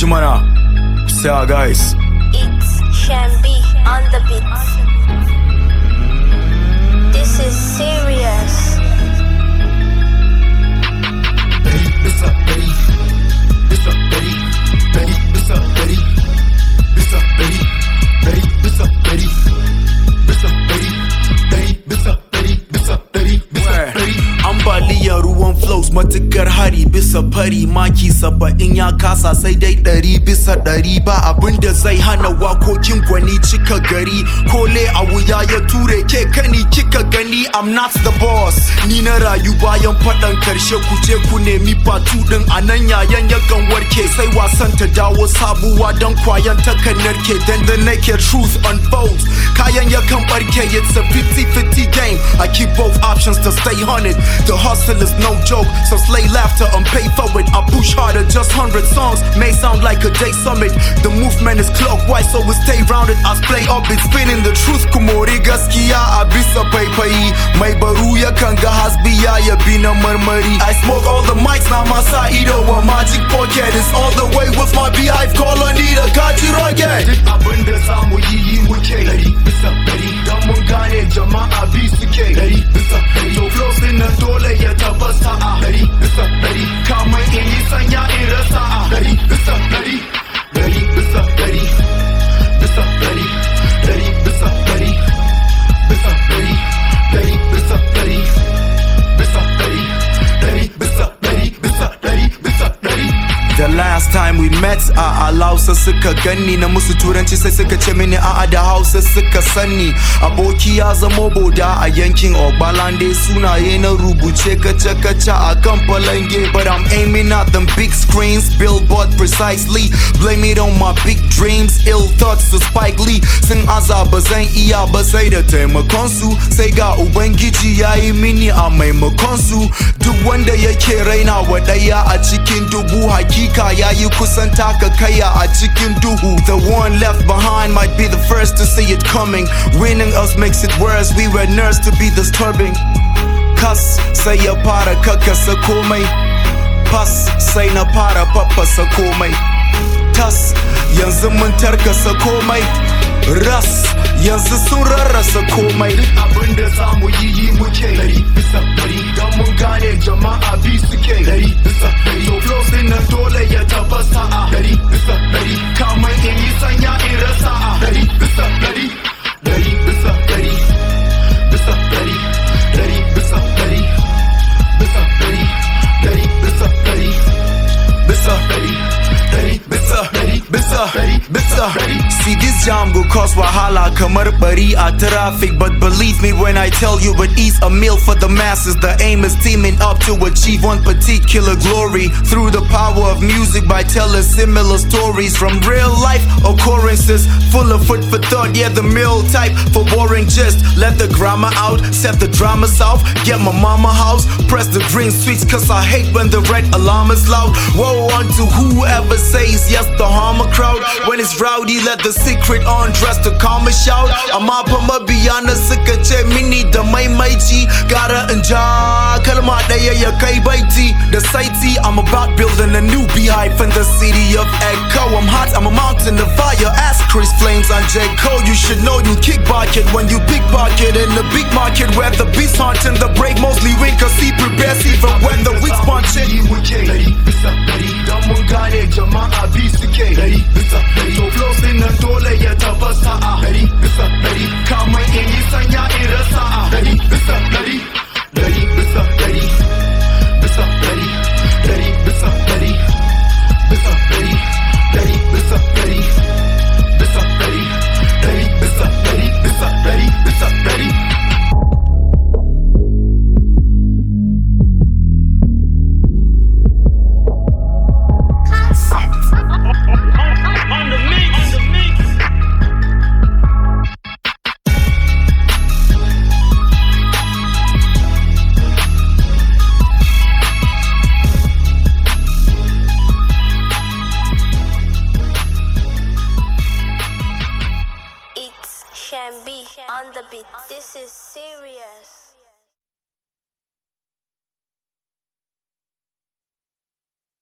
Chimana, say our guys. It's Shambi on the beats. This is serious. It's up, Betty. It's up, Betty. Betty, it's up, Betty. It's up, Betty. Betty, it's up, Betty. It's up, Betty. Betty, it's up, Betty. It's up, Betty. It's up, Betty. Ambaliyar ruwan flows matukar hari bisa fari maki 70 ya kasa sai dai 100 bisa 100 ba abinda zai hana wakokin gwani cika gari kole a wuya ya ture ke kani kika gani I'm not the boss ni na rayu bayan fadan karshe ku je ku nemi fatu din anan yayan yakan warke sai wasan ta dawo sabuwa dan kwayan ta kan narke then the naked truth unfolds kayan yakan barke it's a 50-50 game I keep both options to stay hunted. The hustle is no joke, so slay laughter and pay for it. I push harder, just 100 songs may sound like a day summit. The movement is clockwise, so we stay rounded. I play up, it's spinning the truth. Kumori gaskiya a bisa paipayi. Mai baru yakan ga hasbiya ya bi na marmari. I smoke all the mics, na masa ido a magic pocket. It's all the way with my beehive colony da kaji rocket. Duk abinda zamu yi muke. Dari bisa dari, dan mun gane jama'a bi suke. Dari bisa dari, so flows din nan dole ya tabbata a. Dari bisa dari, kamar in yi sanya in rasa a. Dari bisa dari, dari bisa dari, bisa dari, dari bisa dari, bisa dari, dari bisa dari, bisa dari, dari bisa dari, bisa dari, bisa dari. The last time we met a Lausa suka ganni na musu turanci sai suka ce mini a'a da Hausa suka sani aboki ya zama boda a yankin Ogbalande sunaye na rubuce kace-kace a kan falange but I'm aiming at them big screens billboard precisely blame it on my big dreams ill thoughts to Spike Lee sun aza ba zan iya ba sai da taimakon su sai ga ubangiji yayi mini a maimakon su duk wanda yake raina wa daya a cikin dubu hakika yayi kusan taka kaya a cikin duhu the one left behind might be the first to see it coming winning us makes it worse we were nursed to be disturbing kas sai ya fara kakasa komai pas sai na fara faffasa komai tas yanzu mun tarkasa komai ras yanzu sun rarrasa komai duk abinda zamu yi muke. Dari bisa dari, dan mun gane jama'a bi suke. Dari bisa dari, so flows din nan dole ya tabbata a. Dari bisa dari, kamar in yi sanya in rasa a. Dari bisa dari, dari bisa dari, bisa dari, dari bisa dari, bisa dari, dari bisa dari, bisa dari, dari bisa dari, bisa dari, bisa dari. See this jam go cause wahala kamar bari a traffic but believe me when I tell you it is a meal for the masses the aim is teaming up to achieve one particular glory through the power of music by telling similar stories from real life occurrences full of food for thought yeah the meal type for boring gist let the grammar out set the drama south get my mama house press the green switch cause I hate when the red alarm is loud woe unto whoever says yes to harm a crowd when it's rowdy let the secret undress to calm a shout amma fa mabiyana suka ce mini da maimaici gara in ja kalma daya ya kai baiti da saiti I'm about building a new beehive in the city of Echo I'm hot I'm a mountain of fire ask Chris Flames and J. Cole you should know you kickpocket when you pickpocket in the big market where the beast hunting the brave mostly win cause he prepares even when the weak punching Dari bisa dari, dan mun